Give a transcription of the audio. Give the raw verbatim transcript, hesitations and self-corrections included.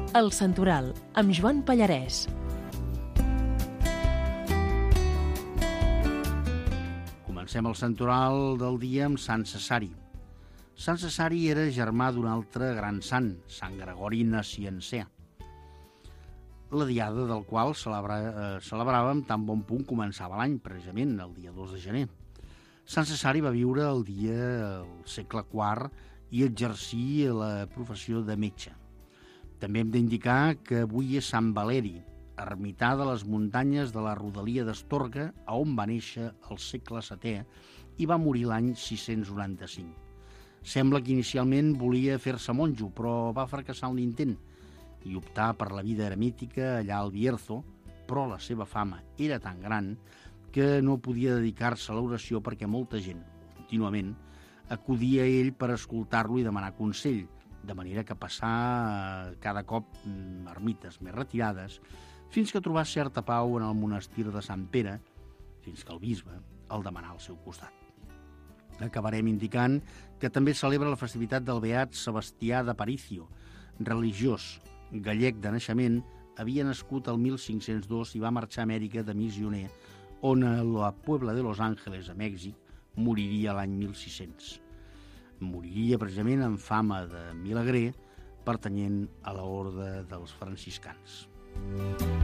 El Santoral, amb Joan Pallarès. Comencem el santoral del dia amb Sant Cesari. Sant Cesari era germà d'un altre gran sant, Sant Gregori Naciancè, la diada del qual celebra, eh, celebràvem tan bon punt començava l'any, precisament, el dia dos de gener. Sant Cesari va viure el dia al segle quart i exercir la professió de metge. També hem d'indicar que avui és Sant Valeri, ermità de les muntanyes de la rodalia d'Astorga, a on va néixer al segle setè i va morir l'any sis-cents noranta-cinc. Sembla que inicialment volia fer-se monjo, però va fracassar en l'intent i optar per la vida eremítica allà al Bierzo, però la seva fama era tan gran que no podia dedicar-se a l'oració perquè molta gent, contínuament, acudia a ell per escoltar-lo i demanar consell, de manera que passà cada cop ermites més retirades, fins que trobà certa pau en el monestir de Sant Pere, fins que el bisbe el demanà al seu costat. Acabarem indicant que també celebra la festivitat del beat Sebastià d'Aparicio, religiós, gallec de naixement, havia nascut el mil cinc-cents dos i va marxar a Amèrica de missioner, on a la Puebla de Los Ángeles, a Mèxic, moriria l'any mil sis-cents. Moriria precisament amb fama de milagrer, pertanyent a l'orde dels franciscans.